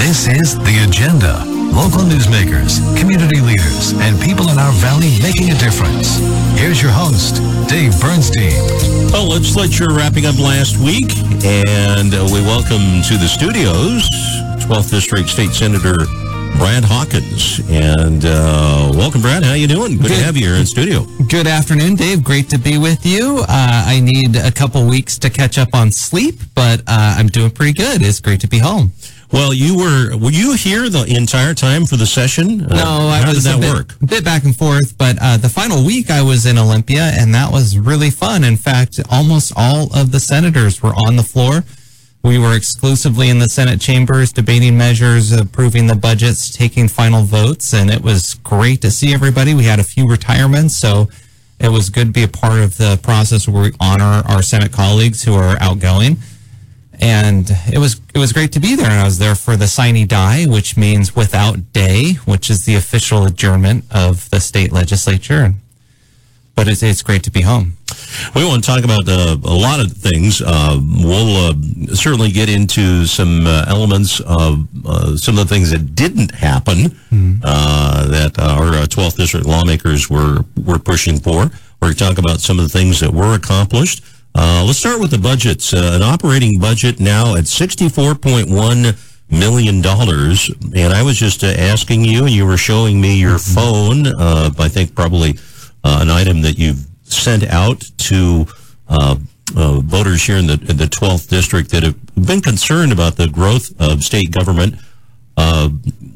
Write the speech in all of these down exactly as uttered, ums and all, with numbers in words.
This is The Agenda. Local newsmakers, community leaders, and people in our valley making a difference. Here's your host, Dave Bernstein. Well, legislature wrapping up last week, and uh, we welcome to the studios twelfth District State Senator Brad Hawkins. And uh, welcome, Brad. How you doing? Good, Good to have you here in studio. Good afternoon, Dave. Great to be with you. Uh, I need a couple weeks to catch up on sleep, but uh, I'm doing pretty good. It's great to be home. Well, you were, were you here the entire time for the session? Uh, no, I how was did that a bit, work? A bit back and forth, but uh, the final week I was in Olympia, and that was really fun. In fact, almost all of the senators were on the floor. We were exclusively in the Senate chambers, debating measures, approving the budgets, taking final votes, and it was great to see everybody. We had a few retirements, so it was good to be a part of the process where we honor our Senate colleagues who are outgoing. And it was it was great to be there, and I was there for the sine die, which means without day, which is the official adjournment of the state legislature. But it's it's great to be home. We want to talk about uh, a lot of things. Uh, we'll uh, certainly get into some uh, elements of uh, some of the things that didn't happen mm-hmm. uh, that our twelfth District lawmakers were, were pushing for. We're going to talk about some of the things that were accomplished. Uh, let's start with the budgets. Uh, an operating budget now at sixty-four point one million dollars. And I was just uh, asking you, and you were showing me your phone, uh, I think probably uh, an item that you've sent out to uh, uh, voters here in the, in the twelfth District that have been concerned about the growth of state government. Uh,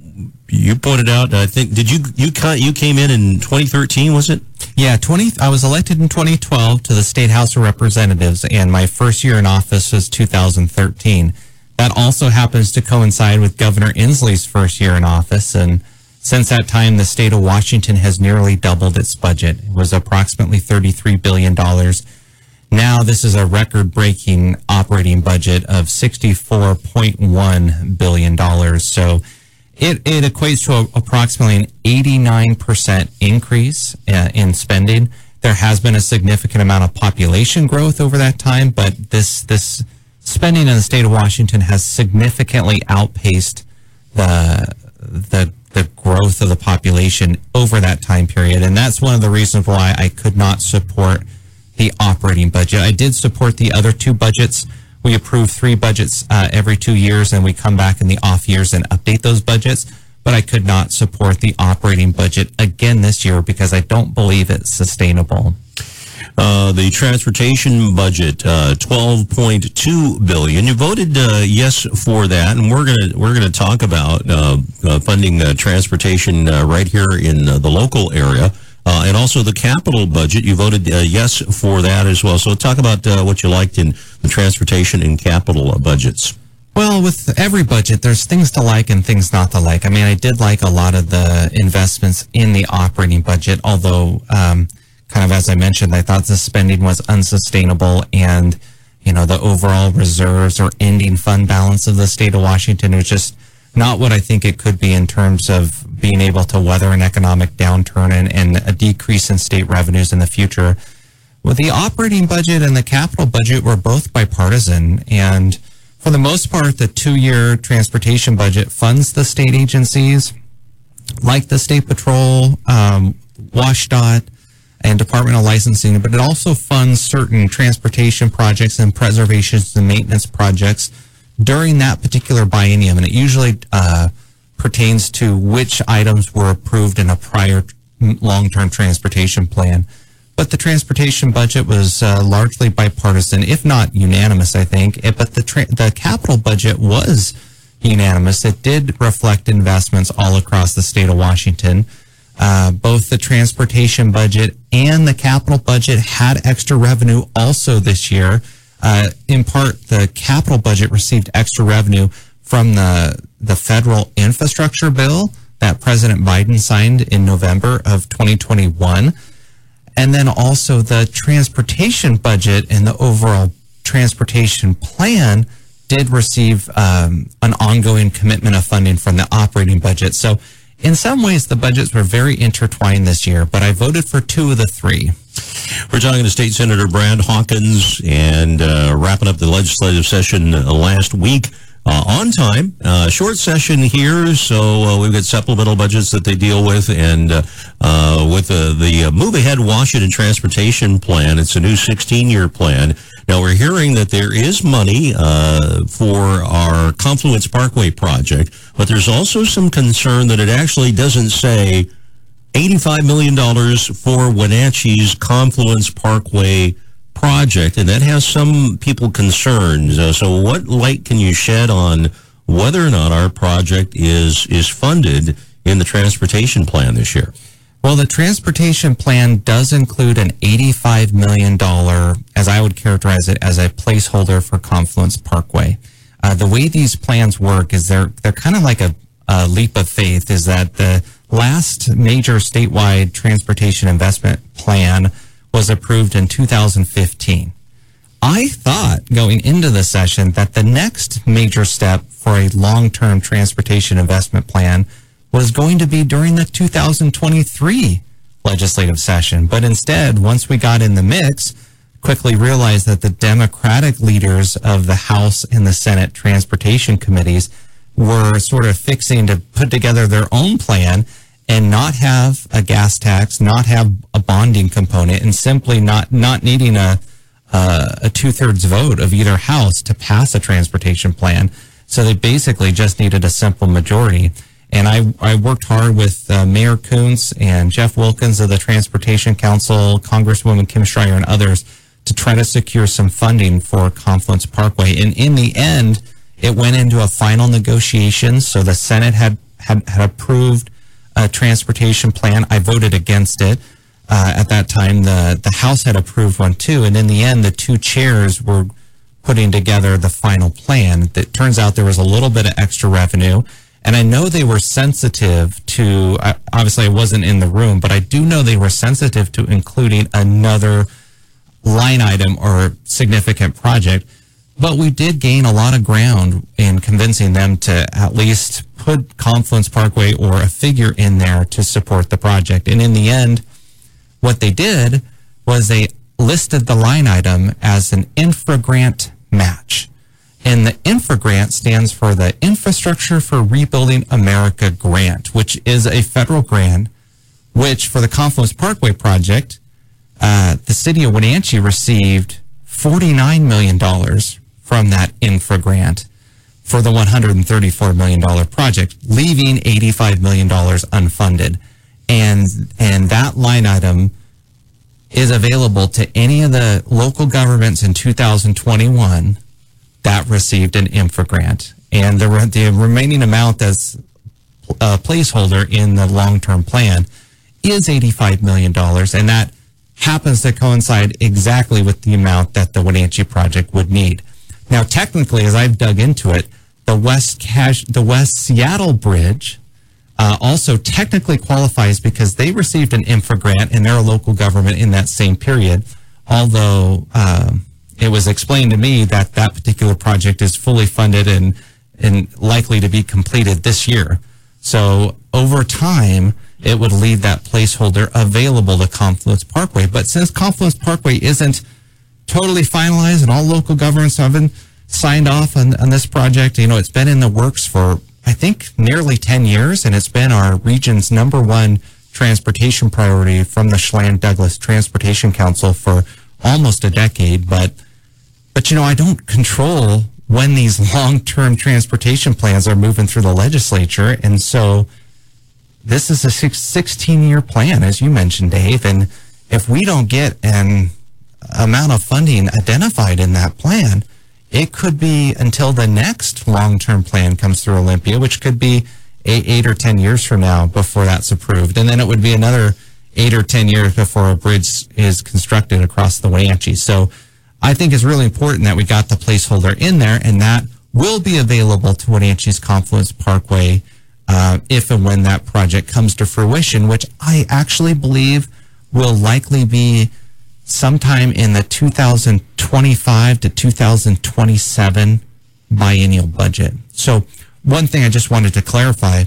you pointed out, I think, did you, you, you came in in twenty thirteen, was it? Yeah, twenty. I was elected in twenty twelve to the State House of Representatives, and my first year in office was two thousand thirteen. That also happens to coincide with Governor Inslee's first year in office, and since that time, the state of Washington has nearly doubled its budget. It was approximately thirty-three billion dollars. Now, this is a record-breaking operating budget of sixty-four point one billion dollars. So It, it equates to a, approximately an eighty-nine percent increase uh, in spending. There has been a significant amount of population growth over that time, but this this spending in the state of Washington has significantly outpaced the the the growth of the population over that time period, and that's one of the reasons why I could not support the operating budget. I did support the other two budgets. We approve three budgets uh, every two years, and we come back in the off years and update those budgets. But I could not support the operating budget again this year because I don't believe it's sustainable. Uh, the transportation budget, uh, twelve point two billion dollars. You voted uh, yes for that, and we're gonna we're gonna talk about uh, uh, funding uh, transportation uh, right here in uh, the local area. Uh, and also the capital budget, you voted uh, yes for that as well. So talk about uh, what you liked in the transportation and capital uh, budgets. Well, with every budget, there's things to like and things not to like. I mean, I did like a lot of the investments in the operating budget, although, um, kind of as I mentioned, I thought the spending was unsustainable, and, you know, the overall reserves or ending fund balance of the state of Washington was just not what I think it could be in terms of being able to weather an economic downturn and, and a decrease in state revenues in the future. Well, the operating budget and the capital budget were both bipartisan, and for the most part, the two-year transportation budget funds the state agencies like the State Patrol, um, WashDOT, and Department of Licensing, but it also funds certain transportation projects and preservations and maintenance projects during that particular biennium, and it usually uh, pertains to which items were approved in a prior long-term transportation plan. But the transportation budget was uh, largely bipartisan, if not unanimous, I think. It, but the tra- the capital budget was unanimous. It did reflect investments all across the state of Washington. Uh, both the transportation budget and the capital budget had extra revenue also this year. Uh, in part, the capital budget received extra revenue from the the federal infrastructure bill that President Biden signed in November of twenty twenty-one. And then also the transportation budget and the overall transportation plan did receive um, an ongoing commitment of funding from the operating budget. So in some ways, the budgets were very intertwined this year, but I voted for two of the three. We're talking to State Senator Brad Hawkins, and uh, wrapping up the legislative session uh, last week. uh, on time. Uh, short session here, so uh, we've got supplemental budgets that they deal with, and uh, uh, with the, the uh, Move Ahead Washington Transportation Plan, it's a new sixteen-year plan. Now, we're hearing that there is money uh, for our Confluence Parkway project, but there's also some concern that it actually doesn't say eighty-five million dollars for Wenatchee's Confluence Parkway project, and that has some people concerned. Uh, so what light can you shed on whether or not our project is is funded in the transportation plan this year? Well, the transportation plan does include an eighty-five million dollars, as I would characterize it, as a placeholder for Confluence Parkway. Uh, the way these plans work is they're they're kind of like a, a leap of faith, is that the last major statewide transportation investment plan was approved in two thousand fifteen. I thought going into the session that the next major step for a long-term transportation investment plan was going to be during the two thousand twenty-three legislative session. But instead, once we got in the mix, quickly realized that the Democratic leaders of the House and the Senate transportation committees were sort of fixing to put together their own plan and not have a gas tax, not have a bonding component, and simply not, not needing a, uh, a two-thirds vote of either house to pass a transportation plan. So they basically just needed a simple majority. And I, I worked hard with uh, Mayor Kuntz and Jeff Wilkins of the Transportation Council, Congresswoman Kim Schreier, and others to try to secure some funding for Confluence Parkway. And in the end, it went into a final negotiation. So the Senate had, had, had approved a transportation plan. I voted against it. Uh, at that time, the, the House had approved one too. And in the end, the two chairs were putting together the final plan. It turns out there was a little bit of extra revenue. And I know they were sensitive to, obviously I wasn't in the room, but I do know they were sensitive to including another line item or significant project. But we did gain a lot of ground in convincing them to at least put Confluence Parkway or a figure in there to support the project. And in the end, what they did was they listed the line item as an infra grant match. And the infra grant stands for the Infrastructure for Rebuilding America grant, which is a federal grant, which for the Confluence Parkway project, uh, the city of Wenatchee received forty-nine million dollars from that infra grant for the one hundred thirty-four million dollars project, leaving eighty-five million dollars unfunded. And, and that line item is available to any of the local governments in two thousand twenty-one that received an infra grant. And the, the remaining amount that's a placeholder in the long-term plan is eighty-five million dollars, and that happens to coincide exactly with the amount that the Wenatchee project would need. Now, technically, as I've dug into it, the West Cash, the West Seattle Bridge uh, also technically qualifies because they received an infra grant and they're a local government in that same period, although um, it was explained to me that that particular project is fully funded and, and likely to be completed this year. So over time, it would leave that placeholder available to Confluence Parkway. But since Confluence Parkway isn't totally finalized and all local governments haven't signed off on, on this project, you know, it's been in the works for, I think, nearly ten years, and it's been our region's number one transportation priority from the Chelan Douglas Transportation Council for almost a decade. But, but you know, I don't control when these long-term transportation plans are moving through the legislature. And so this is a sixteen-year plan, as you mentioned, Dave. And if we don't get an amount of funding identified in that plan, it could be until the next long-term plan comes through Olympia, which could be eight, eight or ten years from now before that's approved. And then it would be another eight or ten years before a bridge is constructed across the Wenatchee. So I think it's really important that we got the placeholder in there, and that will be available to Wenatchee's Confluence Parkway uh, if and when that project comes to fruition, which I actually believe will likely be sometime in the two thousand twenty-five to two thousand twenty-seven biennial budget. So one thing I just wanted to clarify,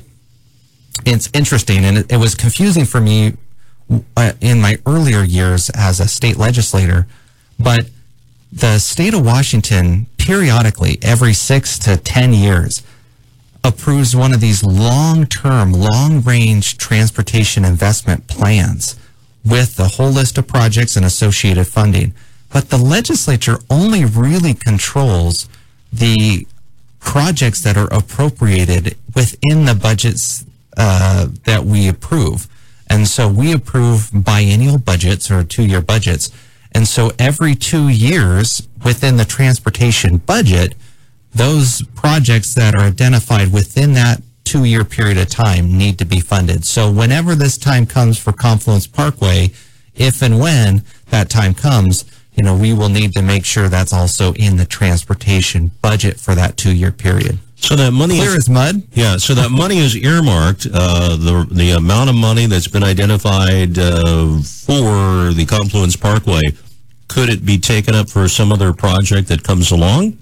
it's interesting, and it, it was confusing for me uh, in my earlier years as a state legislator, but the state of Washington periodically, every six to ten years, approves one of these long-term, long-range transportation investment plans with the whole list of projects and associated funding. But the legislature only really controls the projects that are appropriated within the budgets uh, that we approve. And so we approve biennial budgets or two-year budgets. And so every two years within the transportation budget, those projects that are identified within that two-year period of time need to be funded. So whenever this time comes for Confluence Parkway, if and when that time comes, you know, we will need to make sure that's also in the transportation budget for that two-year period. So that money Clear is, as mud? Yeah, so that money is earmarked. Uh, the the amount of money that's been identified uh, for the Confluence Parkway, could it be taken up for some other project that comes along?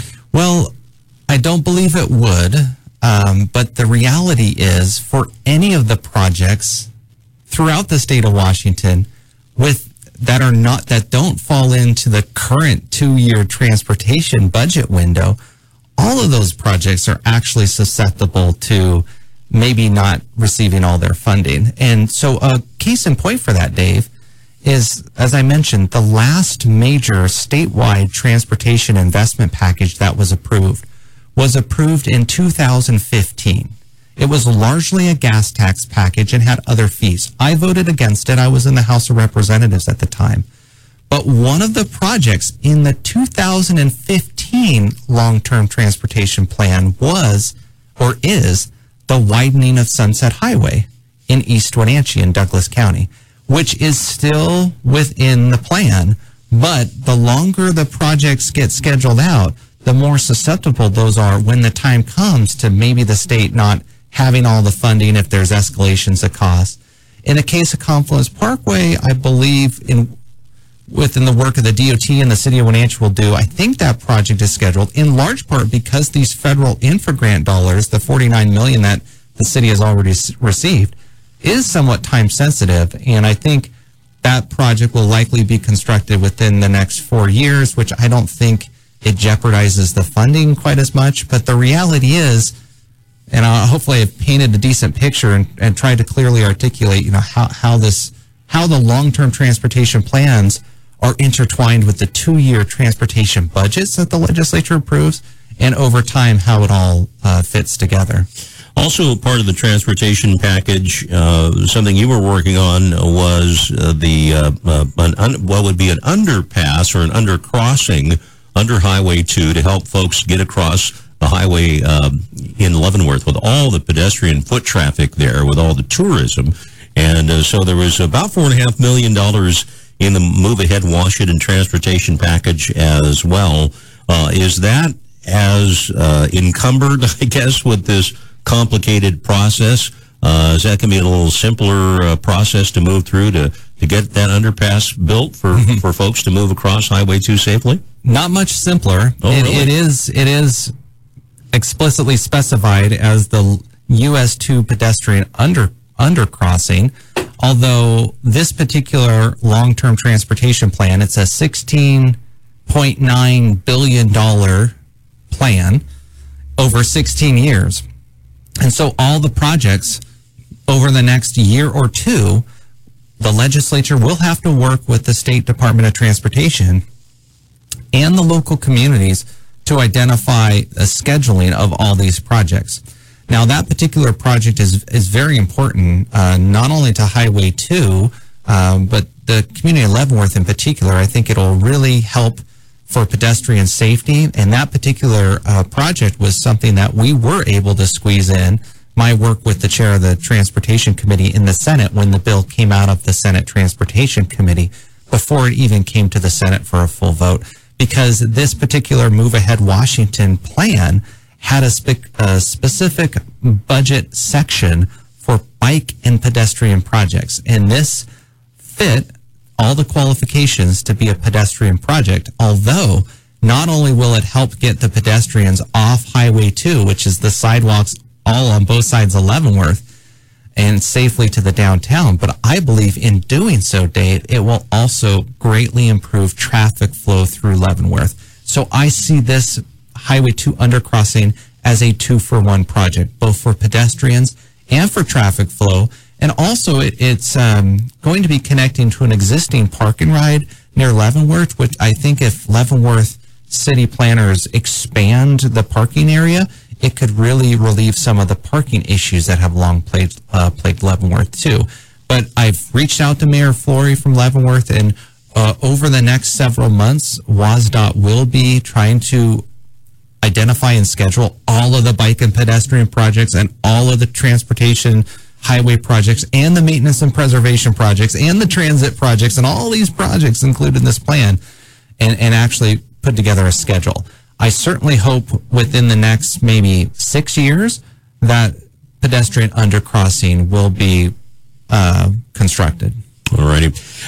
Well, I don't believe it would, um, but the reality is for any of the projects throughout the state of Washington with that are not, that don't fall into the current two-year transportation budget window, all of those projects are actually susceptible to maybe not receiving all their funding. And so a case in point for that, Dave, is, as I mentioned, the last major statewide transportation investment package that was approved was approved in two thousand fifteen. It was largely a gas tax package and had other fees. I voted against it. I was in the House of Representatives at the time. But one of the projects in the two thousand fifteen long-term transportation plan was, or is, the widening of Sunset Highway in East Wenatchee in Douglas County, which is still within the plan. But the longer the projects get scheduled out, the more susceptible those are when the time comes to maybe the state not having all the funding if there's escalations of costs. In the case of Confluence Parkway, I believe in within the work of the D O T and the city of Wenatchee will do, I think that project is scheduled in large part because these federal infra grant dollars, the forty-nine million dollars that the city has already s- received, is somewhat time sensitive. And I think that project will likely be constructed within the next four years, which I don't think it jeopardizes the funding quite as much. But the reality is, and uh, hopefully I've painted a decent picture and, and tried to clearly articulate, you know, how, how this, how the long-term transportation plans are intertwined with the two-year transportation budgets that the legislature approves, and over time how it all uh, fits together. Also, part of the transportation package, uh, something you were working on was uh, the uh, uh, an un- what would be an underpass or an undercrossing under Highway two to help folks get across the highway uh, in Leavenworth with all the pedestrian foot traffic there, with all the tourism. And uh, so there was about four and a half million dollars in the Move Ahead Washington transportation package as well. Uh, is that as uh, encumbered, I guess, with this complicated process? Uh, is that going to be a little simpler uh, process to move through to, to get that underpass built for, for folks to move across Highway two safely? Not much simpler. Oh, it, really? it is. It is explicitly specified as the U S two pedestrian under undercrossing. Although this particular long-term transportation plan, it's a sixteen point nine billion dollars plan over sixteen years. And so all the projects over the next year or two, the legislature will have to work with the State Department of Transportation and the local communities to identify a scheduling of all these projects. Now, that particular project is is very important, uh, not only to Highway two, um, but the community of Leavenworth in particular. I think it'll really help for pedestrian safety. And that particular uh, project was something that we were able to squeeze in. My work with the chair of the Transportation Committee in the Senate when the bill came out of the Senate Transportation Committee before it even came to the Senate for a full vote. Because this particular Move Ahead Washington plan had a, spe- a specific budget section for bike and pedestrian projects. And this fit all the qualifications to be a pedestrian project, although not only will it help get the pedestrians off Highway two, which is the sidewalks all on both sides of Leavenworth, and safely to the downtown. But I believe in doing so, Dave, it will also greatly improve traffic flow through Leavenworth. So I see this Highway two undercrossing as a two-for-one project, both for pedestrians and for traffic flow. And also, it, it's um, going to be connecting to an existing park and ride near Leavenworth, which I think if Leavenworth city planners expand the parking area, it could really relieve some of the parking issues that have long plagued, uh, plagued Leavenworth too. But I've reached out to Mayor Flory from Leavenworth, and uh, over the next several months, WasDOT will be trying to identify and schedule all of the bike and pedestrian projects and all of the transportation highway projects and the maintenance and preservation projects and the transit projects and all these projects included in this plan, and, and actually put together a schedule. I certainly hope within the next maybe six years that pedestrian undercrossing will be uh, constructed. All righty.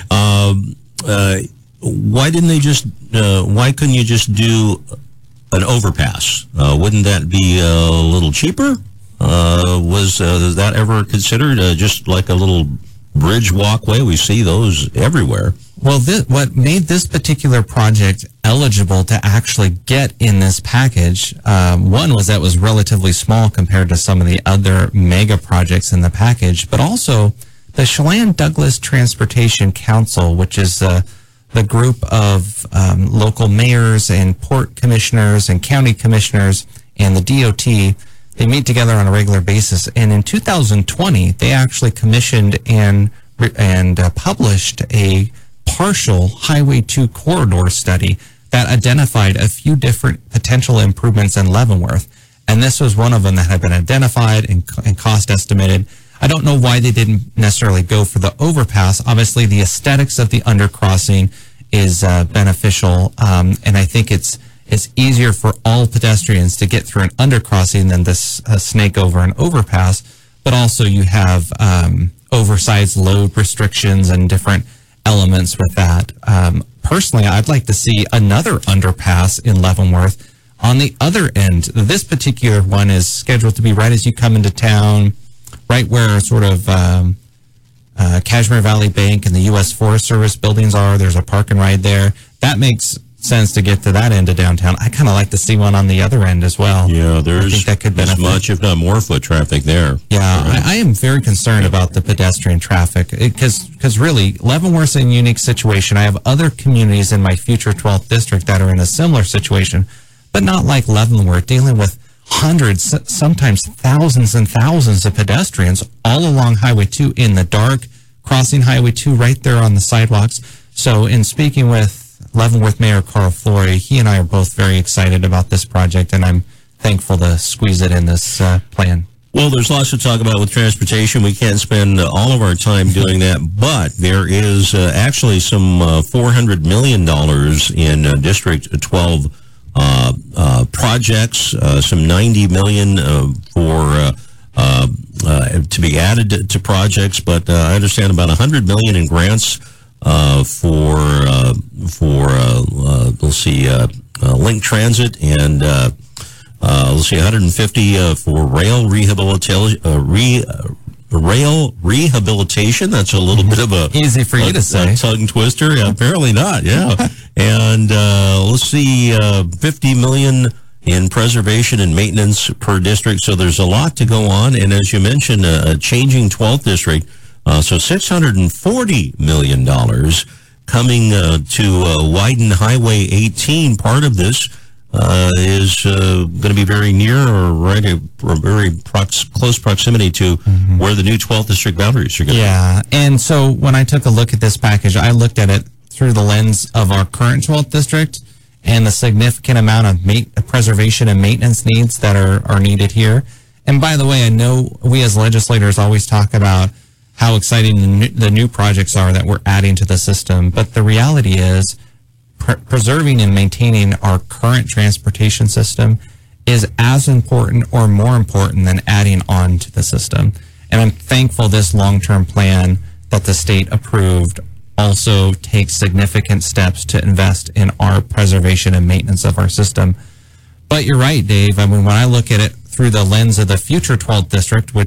Um, uh, why didn't they just, uh, why couldn't you just do an overpass? Uh, wouldn't that be a little cheaper? Uh, was uh, that ever considered uh, just like a little bridge walkway? We see those everywhere. Well, this, what made this particular project eligible to actually get in this package, um, one was that it was relatively small compared to some of the other mega projects in the package, but also the Chelan Douglas Transportation Council, which is uh, the group of um, local mayors and port commissioners and county commissioners and the D O T. They meet together on a regular basis, and in two thousand twenty, they actually commissioned and and uh, published a partial Highway two corridor study that identified a few different potential improvements in Leavenworth, and this was one of them that had been identified and, and cost estimated. I don't know why they didn't necessarily go for the overpass. Obviously, the aesthetics of the undercrossing is uh, beneficial, um, and I think it's it's easier for all pedestrians to get through an undercrossing than this uh, snake over an overpass. But also you have um, oversized load restrictions and different elements with that. Um, personally, I'd like to see another underpass in Leavenworth on the other end. This particular one is scheduled to be right as you come into town, right where sort of um, uh, Cashmere Valley Bank and the U S Forest Service buildings are. There's a park and ride there. That makes sense to get to that end of downtown. I kind of like to see one on the other end as well. Yeah, there's I think that could as much, if not more, foot traffic there. Yeah, right. I, I am very concerned about the pedestrian traffic because because really, Leavenworth's in a unique situation. I have other communities in my future twelfth district that are in a similar situation, but not like Leavenworth, dealing with hundreds, sometimes thousands and thousands of pedestrians all along Highway two in the dark, crossing Highway two right there on the sidewalks. So in speaking with Leavenworth Mayor Carl Flory, he and I are both very excited about this project, and I'm thankful to squeeze it in this uh, plan. Well, there's lots to talk about with transportation. We can't spend uh, all of our time doing that, but there is uh, actually some uh, four hundred million dollars in uh, District twelve uh, uh, projects, uh, some ninety million dollars uh, for uh, uh, uh, to be added to, to projects, but uh, I understand about one hundred million dollars in grants Uh, for uh, for uh, uh, let's see, uh, uh, Link Transit, and uh, uh, let's see, one hundred fifty uh, for rail rehabilitation. Uh, re, uh, rail rehabilitation. That's a little bit of a easy for you a, to say. A tongue twister. Yeah, apparently not. Yeah, and uh, let's see, uh, fifty million in preservation and maintenance per district. So there's a lot to go on, and as you mentioned, a, a changing twelfth district. Uh, so six hundred forty million dollars coming uh, to uh, widen Highway eighteen. Part of this uh, is uh, going to be very near or right a, or very prox- close proximity to mm-hmm. where the new twelfth district boundaries are going to yeah. be. Yeah, and so when I took a look at this package, I looked at it through the lens of our current twelfth district and the significant amount of ma- preservation and maintenance needs that are, are needed here. And by the way, I know we as legislators always talk about how exciting the new, the new projects are that we're adding to the system. But the reality is pre- preserving and maintaining our current transportation system is as important or more important than adding on to the system. And I'm thankful this long-term plan that the state approved also takes significant steps to invest in our preservation and maintenance of our system. But you're right, Dave. I mean, when I look at it through the lens of the future twelfth district, which,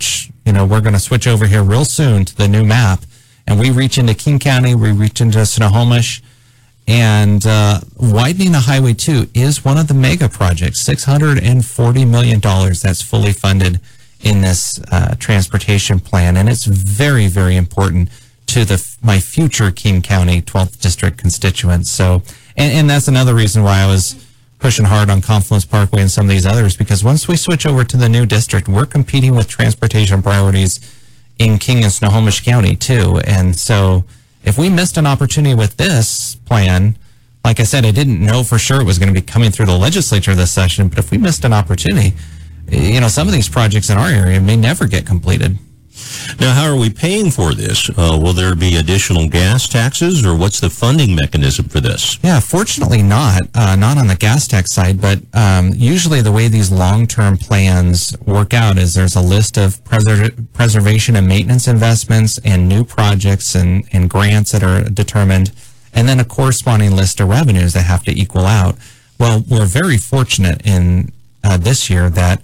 you know, we're going to switch over here real soon to the new map, and we reach into King County, we reach into Snohomish, and uh, widening the Highway two is one of the mega projects, six hundred forty million dollars that's fully funded in this uh, transportation plan, and it's very, very important to the my future King County twelfth District constituents. So, and, and that's another reason why I was pushing hard on Confluence Parkway and some of these others, because once we switch over to the new district, we're competing with transportation priorities in King and Snohomish County too. And so if we missed an opportunity with this plan, like I said, I didn't know for sure it was going to be coming through the legislature this session, but if we missed an opportunity, you know, some of these projects in our area may never get completed. Now, how are we paying for this? Uh, will there be additional gas taxes, or what's the funding mechanism for this? Yeah, fortunately not, uh, not on the gas tax side, but um, usually the way these long-term plans work out is there's a list of preser- preservation and maintenance investments and new projects and, and grants that are determined, and then a corresponding list of revenues that have to equal out. Well, we're very fortunate in uh, this year that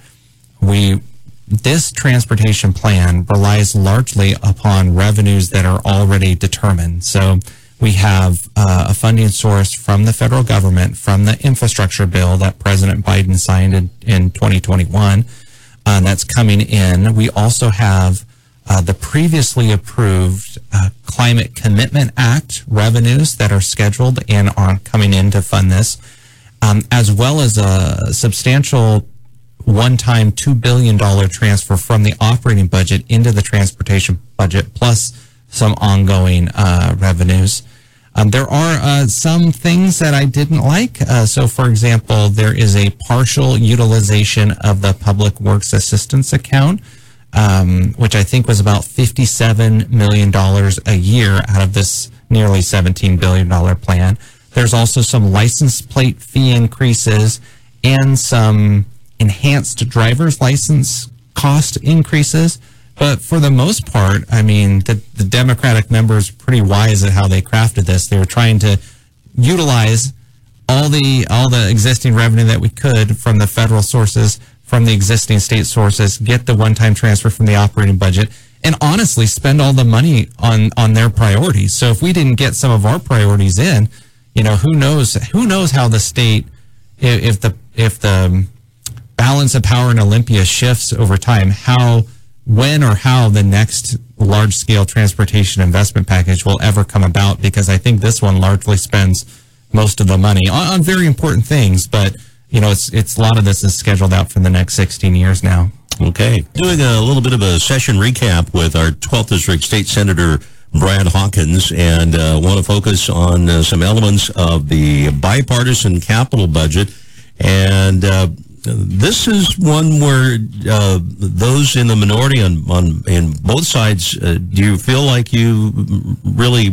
we this transportation plan relies largely upon revenues that are already determined. So we have uh, a funding source from the federal government, from the infrastructure bill that President Biden signed in, in twenty twenty-one, uh, that's coming in. We also have uh, the previously approved uh, Climate Commitment Act revenues that are scheduled and are coming in to fund this, um, as well as a substantial one-time two billion dollars transfer from the operating budget into the transportation budget, plus some ongoing uh, revenues. Um, there are uh, some things that I didn't like. Uh, so, for example, there is a partial utilization of the Public Works Assistance Account, um, which I think was about fifty-seven million dollars a year out of this nearly seventeen billion dollars plan. There's also some license plate fee increases and some enhanced driver's license cost increases. But for the most part, I mean, the, the Democratic members are pretty wise at how they crafted this. They were trying to utilize all the all the existing revenue that we could from the federal sources, from the existing state sources, get the one-time transfer from the operating budget, and honestly spend all the money on, on their priorities. So if we didn't get some of our priorities in, you know, who knows who knows how the state, if, if the if the balance of power in Olympia shifts over time, how, when or how the next large-scale transportation investment package will ever come about, because I think this one largely spends most of the money on, on very important things, but, you know, it's it's a lot of this is scheduled out for the next sixteen years now. Okay. Doing a little bit of a session recap with our twelfth District State Senator Brad Hawkins, and uh, want to focus on uh, some elements of the bipartisan capital budget. And uh, this is one where uh, those in the minority on, on in both sides, uh, do you feel like you really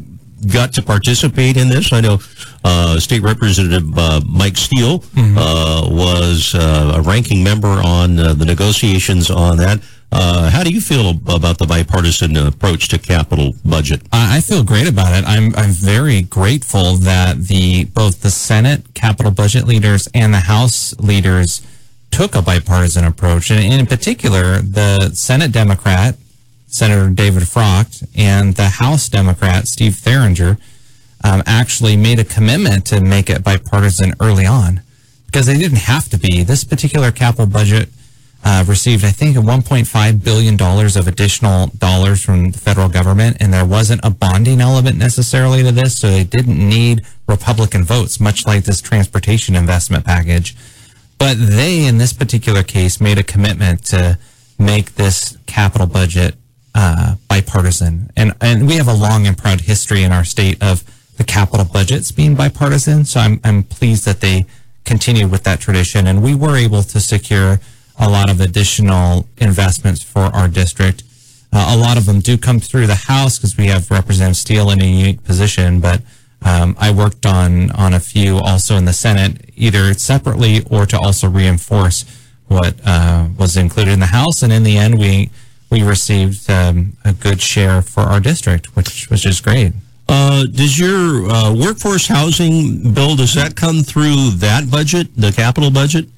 got to participate in this? I know uh, State Representative uh, Mike Steele mm-hmm. uh, was uh, a ranking member on uh, the negotiations on that. Uh, how do you feel about the bipartisan approach to capital budget? I feel great about it. I'm I'm very grateful that the both the Senate capital budget leaders and the House leaders took a bipartisan approach, and in particular, the Senate Democrat, Senator David Frocht, and the House Democrat, Steve Theringer, um, actually made a commitment to make it bipartisan early on, because they didn't have to be. This particular capital budget Uh, received, I think, one point five billion dollars of additional dollars from the federal government, and there wasn't a bonding element necessarily to this, so they didn't need Republican votes, much like this transportation investment package. But they, in this particular case, made a commitment to make this capital budget uh, bipartisan. And, and we have a long and proud history in our state of the capital budgets being bipartisan, so I'm, I'm pleased that they continued with that tradition, and we were able to secure a lot of additional investments for our district. Uh, a lot of them do come through the House because we have Representative Steele in a unique position, but um, I worked on, on a few also in the Senate, either separately or to also reinforce what uh, was included in the House. And in the end, we we received um, a good share for our district, which, which is great. Uh, does your uh, workforce housing bill, does that come through that budget, the capital budget?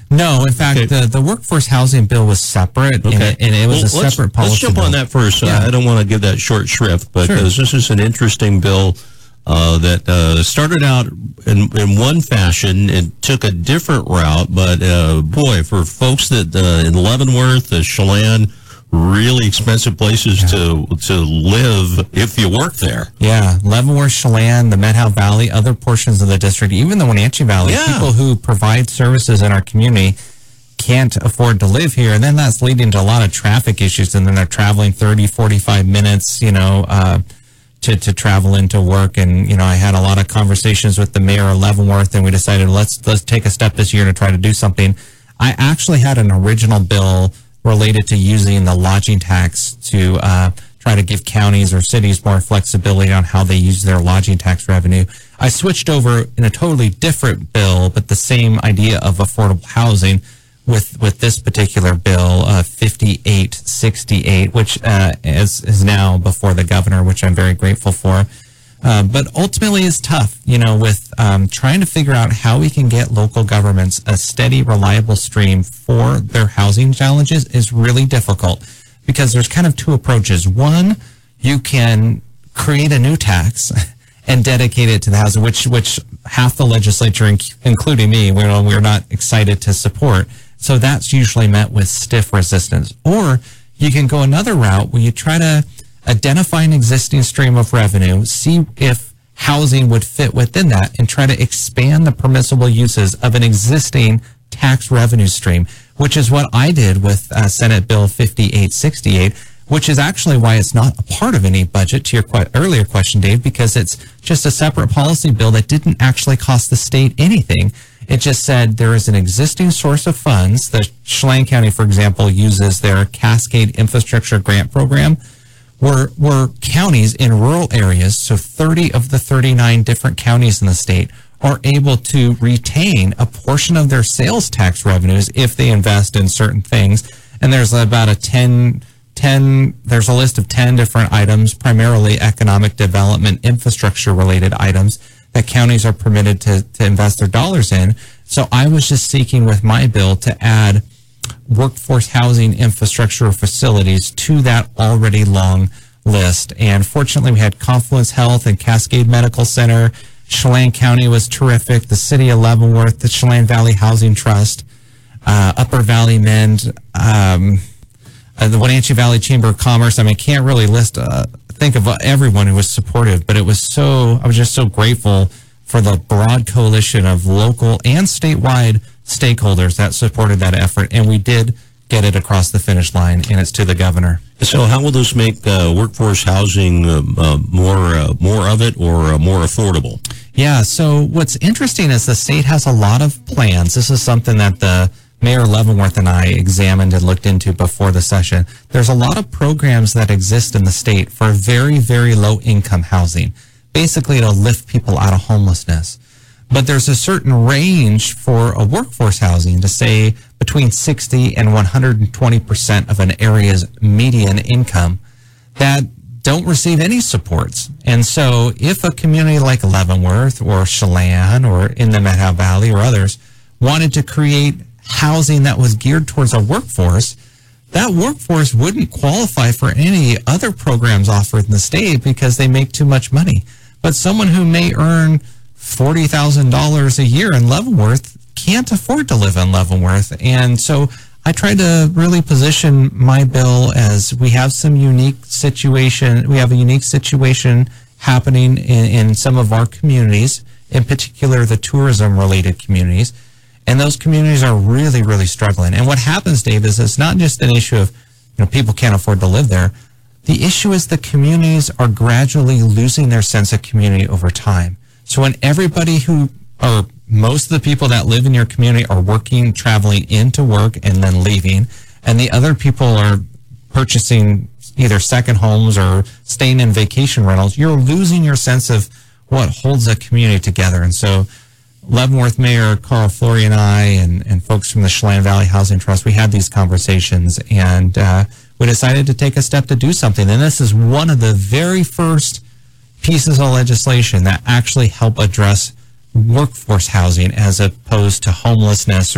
No, in fact, Okay. the, the workforce housing bill was separate, and, Okay. it, and it was Well, a let's- separate policy Let's jump bill. on that first. Uh, Yeah. I don't want to give that short shrift, but Sure. because this is an interesting bill uh, that uh, started out in, in one fashion and took a different route. But uh, boy, for folks that uh, in Leavenworth, uh, Chelan, really expensive places to to live if you work there. Yeah, Leavenworth, Chelan, the Methow Valley, other portions of the district, even the Wenatchee Valley, Yeah. people who provide services in our community can't afford to live here. And then that's leading to a lot of traffic issues. And then they're traveling thirty, forty-five minutes, you know, uh, to, to travel into work. And, you know, I had a lot of conversations with the mayor of Leavenworth, and we decided let's, let's take a step this year to try to do something. I actually had an original bill related to using the lodging tax to uh, try to give counties or cities more flexibility on how they use their lodging tax revenue. I switched over in a totally different bill, but the same idea of affordable housing with with this particular bill, uh, fifty-eight sixty-eight, which uh, is, is now before the governor, which I'm very grateful for. Uh, but ultimately it's tough, you know, with um, trying to figure out how we can get local governments a steady, reliable stream for their housing challenges is really difficult because there's kind of two approaches. One, you can create a new tax and dedicate it to the housing, which which half the legislature, inc- including me, we're, we're not excited to support. So that's usually met with stiff resistance. Or you can go another route where you try to identify an existing stream of revenue, see if housing would fit within that, and try to expand the permissible uses of an existing tax revenue stream, which is what I did with uh, Senate Bill fifty-eight sixty-eight, which is actually why it's not a part of any budget, to your que- earlier question, Dave, because it's just a separate policy bill that didn't actually cost the state anything. It just said there is an existing source of funds. The Chelan County, for example, uses their Cascade Infrastructure Grant Program, were were counties in rural areas, so thirty of the thirty-nine different counties in the state are able to retain a portion of their sales tax revenues if they invest in certain things. And there's about a ten, ten there's a list of ten different items, primarily economic development, infrastructure related items that counties are permitted to, to invest their dollars in. So I was just seeking with my bill to add workforce housing infrastructure facilities to that already long list. And fortunately, we had Confluence Health and Cascade Medical Center. Chelan County was terrific. The city of Leavenworth, the Chelan Valley Housing Trust, uh, Upper Valley Mend, um, uh, the Wenatchee Valley Chamber of Commerce. I mean, I can't really list, uh, think of everyone who was supportive, but it was so, I was just so grateful for the broad coalition of local and statewide stakeholders that supported that effort, and we did get it across the finish line, and it's to the governor. So, how will this make uh, workforce housing uh, uh, more uh, more of it or uh, more affordable? Yeah. So, what's interesting is the state has a lot of plans. This is something that the Mayor Leavenworth and I examined and looked into before the session. There's a lot of programs that exist in the state for very, very low income housing, basically to lift people out of homelessness. But there's a certain range for a workforce housing to say between sixty and one hundred twenty percent of an area's median income that don't receive any supports. And so if a community like Leavenworth or Chelan or in the Methow Valley or others wanted to create housing that was geared towards a workforce, that workforce wouldn't qualify for any other programs offered in the state because they make too much money. But someone who may earn forty thousand dollars a year in Leavenworth can't afford to live in Leavenworth. And so I tried to really position my bill as we have some unique situation. We have a unique situation happening in, in some of our communities, in particular the tourism related communities. And those communities are really, really struggling. And what happens, Dave, is it's not just an issue of, you know, people can't afford to live there. The issue is the communities are gradually losing their sense of community over time. So when everybody who, or most of the people that live in your community are working, traveling into work and then leaving, and the other people are purchasing either second homes or staying in vacation rentals, you're losing your sense of what holds a community together. And so Leavenworth Mayor Carl Flory and I and, and folks from the Chelan Valley Housing Trust, we had these conversations, and uh, we decided to take a step to do something. And this is one of the very first pieces of legislation that actually help address workforce housing as opposed to homelessness or,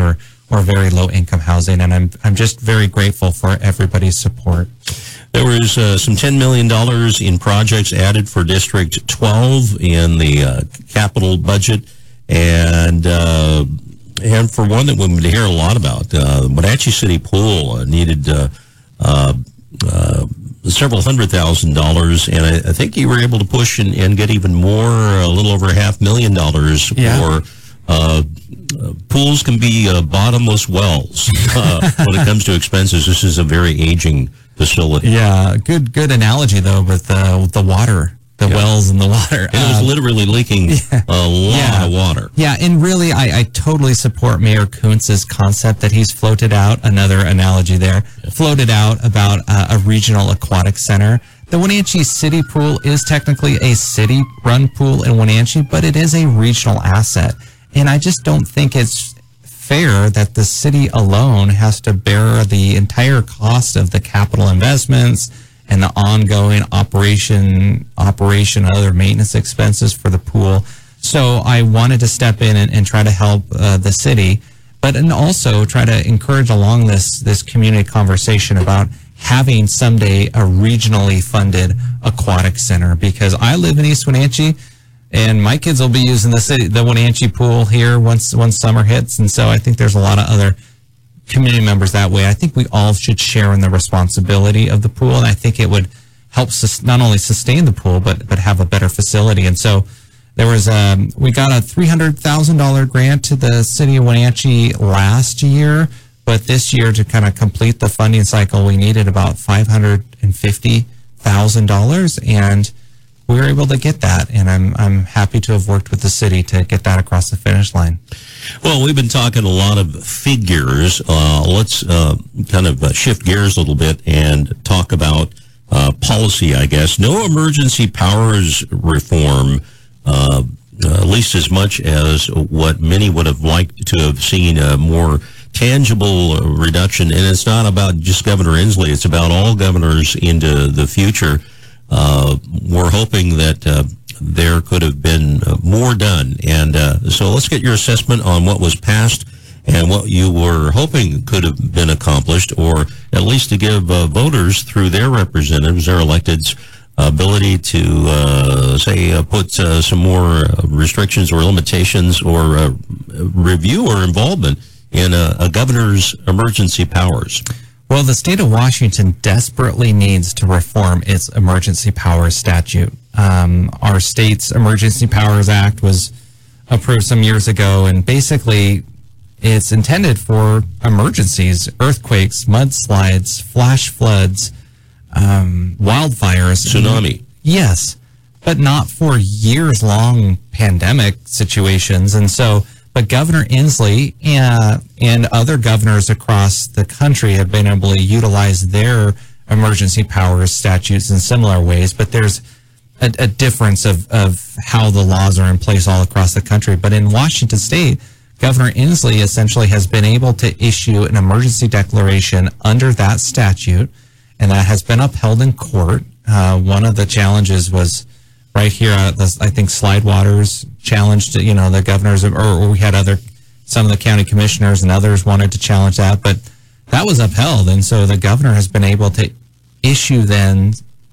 or very low income housing. And I'm I'm just very grateful for everybody's support. There was uh, some ten million dollars in projects added for District twelve in the uh, capital budget. And uh, and for one that we've been hearing a lot about, uh, Wenatchee City Pool uh, needed uh, uh, uh, several hundred thousand dollars. And I, I think you were able to push and, and get even more, a little over half million dollars yeah. for uh, uh, pools can be uh, bottomless wells uh, when it comes to expenses. This is a very aging facility. Yeah, good good analogy though with uh, with the water, the yeah. wells and the water. It was um, literally leaking yeah. a lot yeah. of water. Yeah, and really, I, I totally support Mayor Kuntz's concept that he's floated out. Another analogy there, yeah. floated out about uh, a regional aquatic center. The Wenatchee City Pool is technically a city-run pool in Wenatchee, but it is a regional asset, and I just don't think it's fair that the city alone has to bear the entire cost of the capital investments and the ongoing operation, operation and other maintenance expenses for the pool. So I wanted to step in and, and try to help uh, the city, but and also try to encourage along this this community conversation about having someday a regionally funded aquatic center, because I live in East Wenatchee. And my kids will be using the city, the Wenatchee Pool here once once summer hits. And so I think there's a lot of other community members that way. I think we all should share in the responsibility of the pool. And I think it would help sus- not only sustain the pool, but but have a better facility. And so there was um we got a three hundred thousand dollars grant to the city of Wenatchee last year. But this year, to kind of complete the funding cycle, we needed about five hundred fifty thousand dollars. And we were able to get that, and I'm I'm happy to have worked with the city to get that across the finish line. Well, we've been talking a lot of figures. Uh, let's uh, kind of uh, shift gears a little bit and talk about uh, policy, I guess. No emergency powers reform, uh, uh, at least as much as what many would have liked to have seen a more tangible reduction. And it's not about just Governor Inslee. It's about all governors into the future. Uh, we're hoping that uh, there could have been uh, more done. And uh, so let's get your assessment on what was passed and what you were hoping could have been accomplished, or at least to give uh, voters through their representatives, their electeds, ability to, uh, say, uh, put uh, some more uh, restrictions or limitations or uh, review or involvement in uh, a governor's emergency powers. Well, the state of Washington desperately needs to reform its emergency powers statute. Um, our state's Emergency Powers Act was approved some years ago, and basically it's intended for emergencies, earthquakes, mudslides, flash floods, um, wildfires. Tsunami. Yes, but not for years-long pandemic situations. And so But Governor Inslee uh, and other governors across the country have been able to utilize their emergency powers statutes in similar ways. But there's a, a difference of, of how the laws are in place all across the country. But in Washington State, Governor Inslee essentially has been able to issue an emergency declaration under that statute, and that has been upheld in court. Uh, one of the challenges was right here, uh, this, I think Slide Waters challenged, you know, the governors, or, or we had other, some of the county commissioners and others wanted to challenge that, but that was upheld. And so the governor has been able to issue then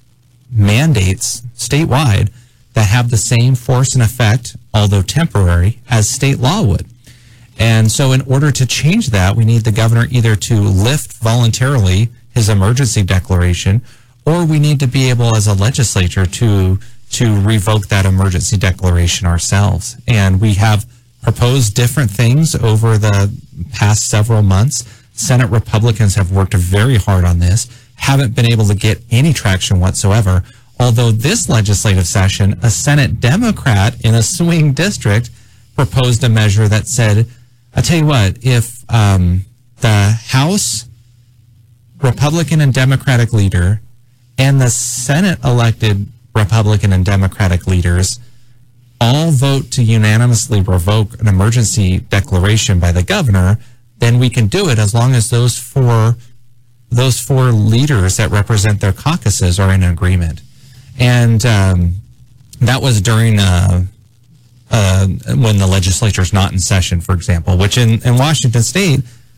mandates statewide that have the same force and effect, although temporary, as state law would. And so in order to change that, we need the governor either to lift voluntarily his emergency declaration, or we need to be able as a legislature to to revoke that emergency declaration ourselves. And we have proposed different things over the past several months. Senate Republicans have worked very hard on this, haven't been able to get any traction whatsoever. Although this legislative session, a Senate Democrat in a swing district proposed a measure that said, I'll tell you what, if um, the House Republican and Democratic leader and the Senate elected Republican and Democratic leaders all vote to unanimously revoke an emergency declaration by the governor, then we can do it as long as those four those four leaders that represent their caucuses are in agreement. And um, that was during uh, uh, when the legislature is not in session, for example, which in, in Washington State,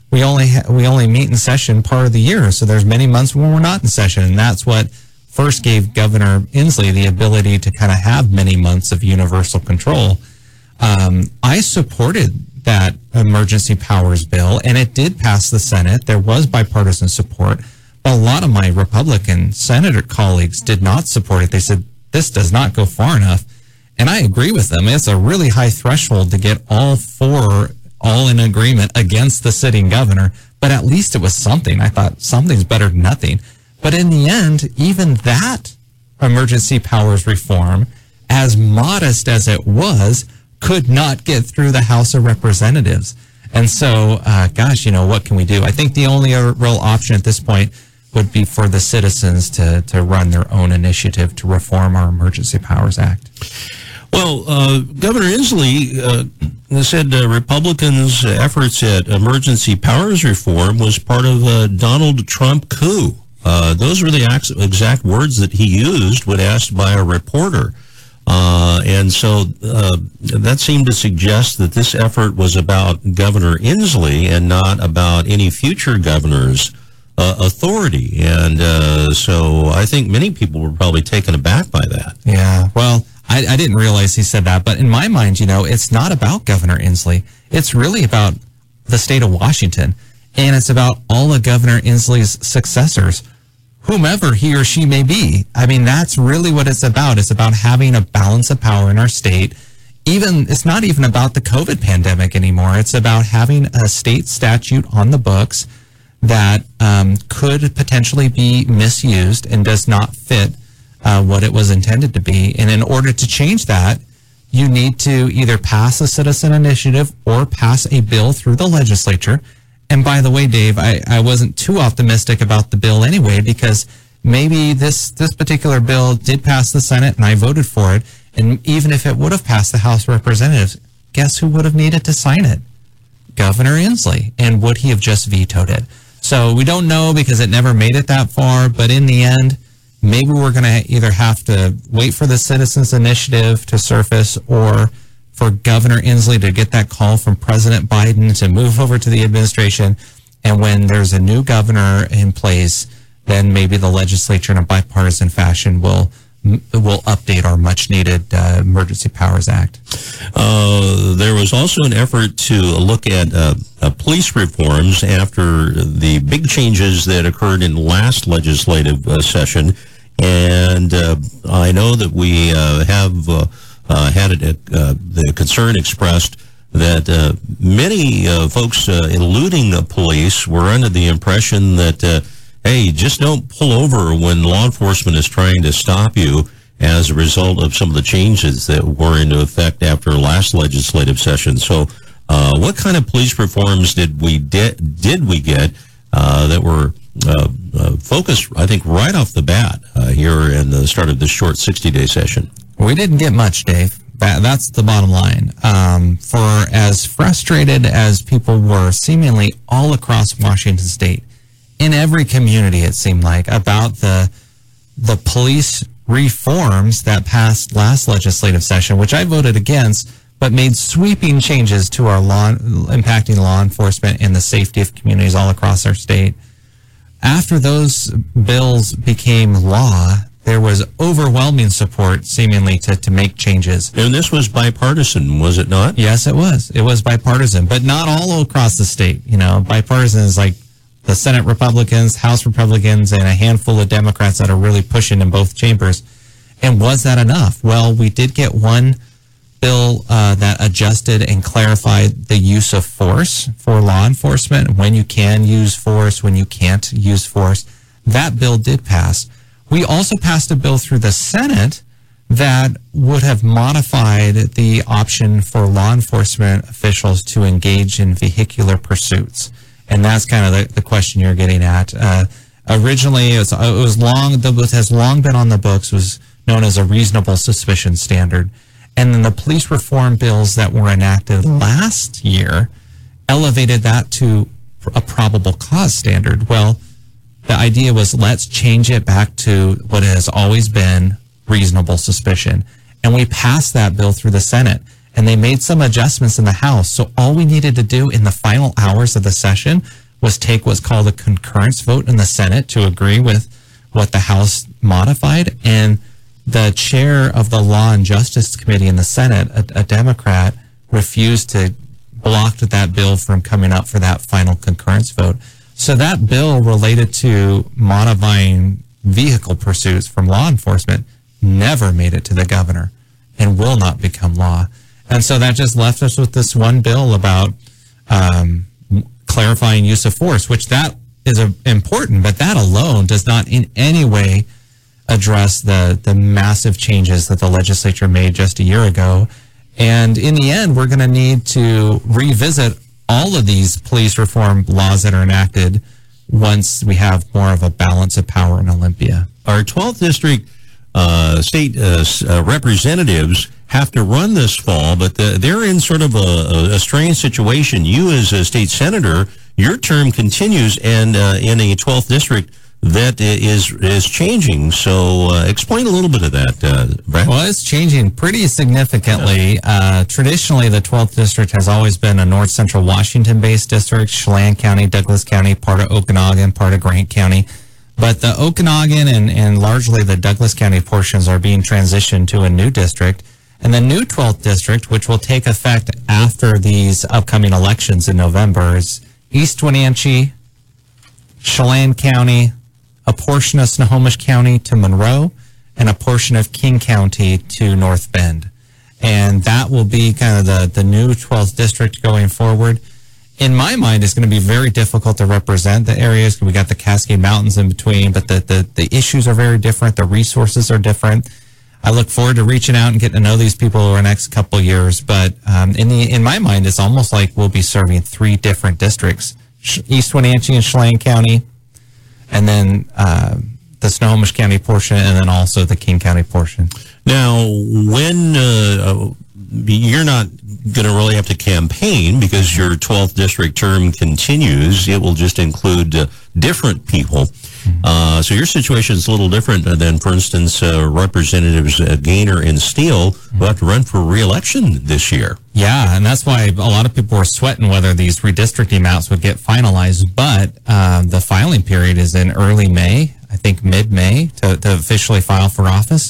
we only ha- we only meet in session part of the year. So there's many months when we're not in session, and that's what first gave Governor Inslee the ability to kind of have many months of universal control. Um, I supported that emergency powers bill, and it did pass the Senate. There was bipartisan support, but a lot of my Republican senator colleagues did not support it. They said, this does not go far enough. And I agree with them. It's a really high threshold to get all four all in agreement against the sitting governor, but at least it was something. I thought something's better than nothing. But in the end, even that emergency powers reform, as modest as it was, could not get through the House of Representatives. And so, uh, gosh, you know, what can we do? I think the only uh, real option at this point would be for the citizens to, to run their own initiative to reform our Emergency Powers Act. Well, uh, Governor Inslee uh, said uh, Republicans' efforts at emergency powers reform was part of a Donald Trump coup. Uh, those were the exact words that he used when asked by a reporter. Uh, and so uh, that seemed to suggest that this effort was about Governor Inslee and not about any future governor's uh, authority. And uh, so I think many people were probably taken aback by that. Yeah, well, I, I didn't realize he said that. But in my mind, you know, it's not about Governor Inslee. It's really about the state of Washington. And it's about all of Governor Inslee's successors, whomever he or she may be. I mean, that's really what it's about. It's about having a balance of power in our state. Even, it's not even about the COVID pandemic anymore. It's about having a state statute on the books that um, could potentially be misused and does not fit uh, what it was intended to be. And in order to change that, you need to either pass a citizen initiative or pass a bill through the legislature. And by the way, Dave, I, I wasn't too optimistic about the bill anyway, because maybe this, this particular bill did pass the Senate and I voted for it. And even if it would have passed the House of Representatives, guess who would have needed to sign it? Governor Inslee. And would he have just vetoed it? So we don't know because it never made it that far. But in the end, maybe we're going to either have to wait for the Citizens Initiative to surface or for Governor Inslee to get that call from President Biden to move over to the administration. And when there's a new governor in place, then maybe the legislature in a bipartisan fashion will will update our much-needed uh, Emergency Powers Act. Uh, there was also an effort to look at uh, uh, police reforms after the big changes that occurred in last legislative uh, session. And uh, I know that we uh, have... Uh, Uh, had it, uh, the concern expressed that uh, many uh, folks uh, eluding the police were under the impression that, uh, hey, just don't pull over when law enforcement is trying to stop you as a result of some of the changes that were into effect after last legislative session. So uh, what kind of police reforms did we de- did we get uh, that were uh, uh, focused, I think, right off the bat uh, here in the start of this short sixty-day session? We didn't get much, Dave. That, that's the bottom line. Um, for as frustrated as people were seemingly all across Washington State, in every community it seemed like, about the the police reforms that passed last legislative session, which I voted against, but made sweeping changes to our law, impacting law enforcement and the safety of communities all across our state. After those bills became law, there was overwhelming support, seemingly, to, to make changes. And this was bipartisan, was it not? Yes, it was. It was bipartisan, but not all across the state. You know, bipartisan is like the Senate Republicans, House Republicans, and a handful of Democrats that are really pushing in both chambers. And was that enough? Well, we did get one bill uh, that adjusted and clarified the use of force for law enforcement, when you can use force, when you can't use force. That bill did pass. We also passed a bill through the Senate that would have modified the option for law enforcement officials to engage in vehicular pursuits. And that's kind of the, the question you're getting at. Uh, originally, it was, it was long, it has long been on the books, was known as a reasonable suspicion standard. And then the police reform bills that were enacted last year elevated that to a probable cause standard. Well, the idea was, let's change it back to what it has always been, reasonable suspicion. And we passed that bill through the Senate. and they made some adjustments in the House. So all we needed to do in the final hours of the session was take what's called a concurrence vote in the Senate to agree with what the House modified. And the chair of the Law and Justice Committee in the Senate, a, a Democrat, refused to block that bill from coming up for that final concurrence vote. So that bill related to modifying vehicle pursuits from law enforcement never made it to the governor and will not become law. And so that just left us with this one bill about um, clarifying use of force, which that is a, important, but that alone does not in any way address the, the massive changes that the legislature made just a year ago. And in the end, we're going to need to revisit all of these police reform laws that are enacted once we have more of a balance of power in Olympia. Our twelfth district uh, state uh, uh, representatives have to run this fall, but the, they're in sort of a, a strange situation. You as a state senator, your term continues, and uh, in a twelfth district that is is changing. So uh, explain a little bit of that, uh, Brad. Well, it's changing pretty significantly. Uh, traditionally, the twelfth district has always been a north central Washington-based district, Chelan County, Douglas County, part of Okanogan, part of Grant County. But the Okanogan and, and largely the Douglas County portions are being transitioned to a new district. And the new twelfth district, which will take effect after these upcoming elections in November, is East Wenatchee, Chelan County, a portion of Snohomish County to Monroe, and a portion of King County to North Bend. And that will be kind of the, the new twelfth district going forward. In my mind, it's going to be very difficult to represent the areas. We got the Cascade Mountains in between, but the, the, the issues are very different. The resources are different. I look forward to reaching out and getting to know these people over the next couple of years. But um, in the in my mind, it's almost like we'll be serving three different districts: East Wenatchee and Chelan County, and then uh, the Snohomish County portion, and then also the King County portion. Now, when uh, you're not going to really have to campaign because your twelfth district term continues, it will just include uh, different people. Uh, so your situation is a little different than, for instance, uh, Representatives uh, Gaynor and Steele, who have to run for re-election this year. Yeah, and that's why a lot of people were sweating whether these redistricting maps would get finalized. But uh, the filing period is in early May, I think mid-May, to, to officially file for office.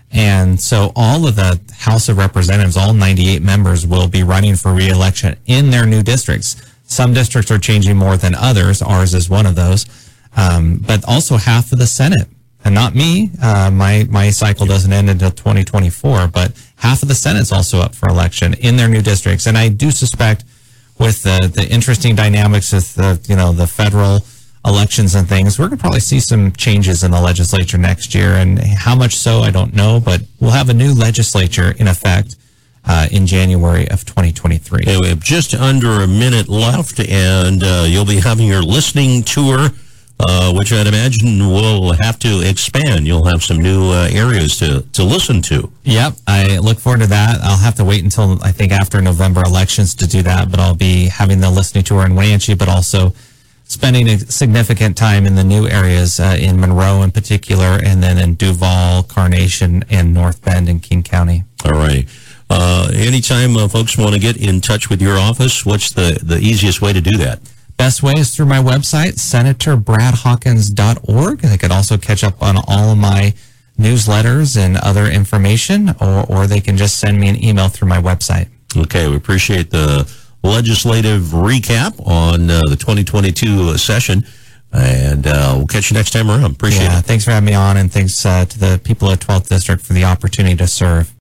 And so all of the House of Representatives, all ninety-eight members, will be running for re-election in their new districts. Some districts are changing more than others. Ours is one of those. Um, but also half of the Senate, and not me. Uh, my my cycle doesn't end until twenty twenty-four, but half of the Senate's also up for election in their new districts. And I do suspect, with the the interesting dynamics of the you know the federal elections and things, we're going to probably see some changes in the legislature next year. And how much so, I don't know, but we'll have a new legislature in effect uh, in January of twenty twenty-three. Okay, we have just under a minute left, and uh, you'll be having your listening tour. Uh, which I'd imagine will have to expand. You'll have some new uh, areas to, to listen to. Yep, I look forward to that. I'll have to wait until, I think, after November elections to do that, but I'll be having the listening tour in Wenatchee, but also spending a significant time in the new areas, uh, in Monroe in particular, and then in Duval, Carnation, and North Bend and King County. All right. Uh, anytime uh, folks want to get in touch with your office, what's the, the easiest way to do that? Best way is through my website, senator brad hawkins dot org. They could also catch up on all of my newsletters and other information, or, or they can just send me an email through my website. Okay, we appreciate the legislative recap on uh, the twenty twenty-two session, and uh, we'll catch you next time around. Appreciate yeah, it. Thanks for having me on, and thanks uh, to the people of twelfth District for the opportunity to serve.